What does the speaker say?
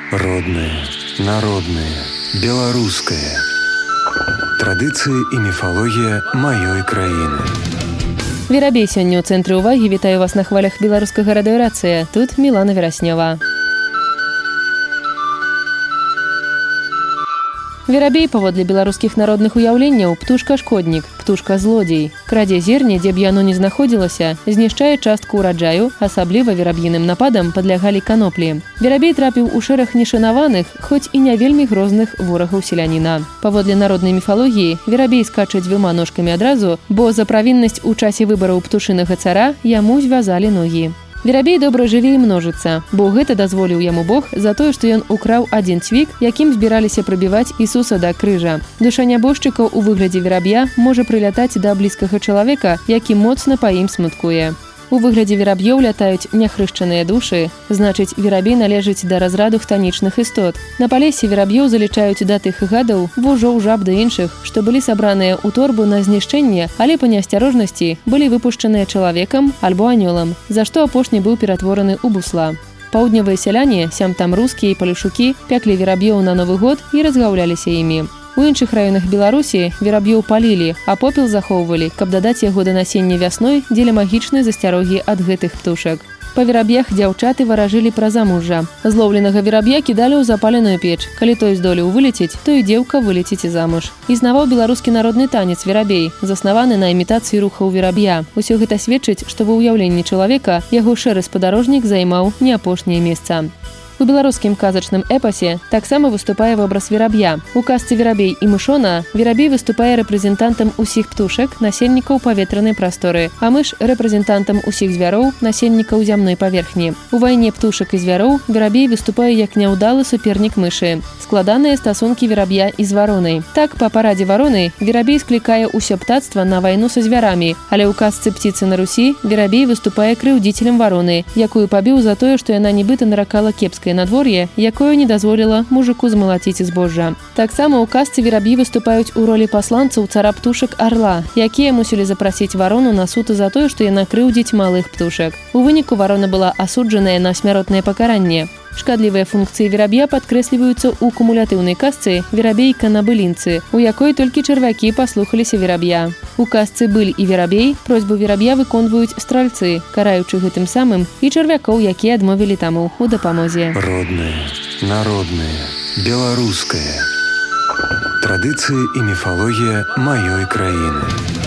Родное, народное, беларускае. Традыцыі і міфалогія маёй краіны. Верабей сёння ў цэнтры ўвагі. Вітаю вас на хвалях беларускага радыёрацыя. Тут Мілана Вераснёва. Верабей, паводле беларускіх народных уяўленняў, птушка-шкоднік, птушка-злодзей. Крадзе зерне, дзе б яно не знаходзілася, знішчае частку ўраджаю, асабліва вераб'іным нападам падлягалі каноплі. Верабей трапіў у шэраг нешанаваных, хоць і не вельмі грозных ворагаў селяніна. Паводле народнай міфалогіі, верабей скача дзвюма ножкамі адразу, бо за правіннасць у часе выбараў птушынага цара яму звязалі ногі. Верабей добра жыве і множыцца, бо гэта дазволіў яму Бог за тое, што ён украў адзін цвік, якім збіраліся прыбіваць Ісуса да крыжа. Душа нябожчыка ў выглядзе вераб'я можа прылятаць да блізкага чалавека, які моцна па ім смуткуе. У выглядзе вераб'ёў лятаюць няхрышчаныя душы, значыць, верабей належыць да разраду хтанічных істот. На палесе вераб'ёў залічаюць да тых гадаў, вужоў, жаб да іншых, што былі сабраныя ў торбу на знішчэнне, але па неасцярожнасці былі выпушчаныя чалавекам альбо анёлам, за што апошні быў ператвораны ў бусла. Паўднёвыя сяляне, сям-там рускія і палешукі, пяклі вераб'ёў на Новы год і разгаўляліся імі. У іншых раёнах Беларусі вераб'ёў палілі, а попел захоўвалі, каб дадаць яго да насення вясной дзеля магічнай засцярогі ад гэтых птушак. Па вераб'ях дзяўчаты варажылі пра замужжа. Злоўленага вераб'я кідалі ў запаленую печ. Калі той здолеў вылецець, то і дзеўка вылецець замуж. Існаваў беларускі народны танец верабей, заснаваны на імітацыі рухаў вераб'я. Усё гэта сведчыць, што ва ўяўленні чалавека яго шэры спадарожнік займаў не апошняе месца. У беларускім казачным эпасе таксама выступае вобраз вераб'я. У казцы «Верабей і мышона» верабей выступае рэпрэзентантам усіх птушак, насельнікаў паветранай прасторы, а мыш – рэпрэзентантам усіх звяроў, насельнікаў зямной паверхні. У вайне птушак і звяроў верабей выступае як няўдалы супернік мышы. Складаныя стасункі вераб'я і з варонай. Так, па парадзе вароны верабей склікае ўсё птацтва на вайну са звярамі, але ў казцы «Птіцы на Русі» верабей выступае крыўдзіцелем вароны, якую пабіў за тое, што яна нібыта наракала кепскае надвор'е, якое не дазволіла мужыку змалаціць збожжа. Таксама ў казцы вераб'і выступаюць у ролі пасланцаў цара птушак арла, якія мусілі запрасіць варону на суд за тое, што яна крыўдзіць малых птушак. У выніку варона была асуджаная на смяротнае пакаранне. Шкадлівыя функцыі вераб'я падкрэсліваюцца ў кумулятыўнай казцы «Верабейка на былінцы», у якой толькі чарвякі паслухаліся вераб'я. У казцы «Быль і верабей» просьбу вераб'я выконваюць стральцы, караючы гэтым самым і чарвякоў, якія адмовілі таму ў дапамозе. Родное, народное, беларускае. Традыцыі і міфалогія маёй краіны.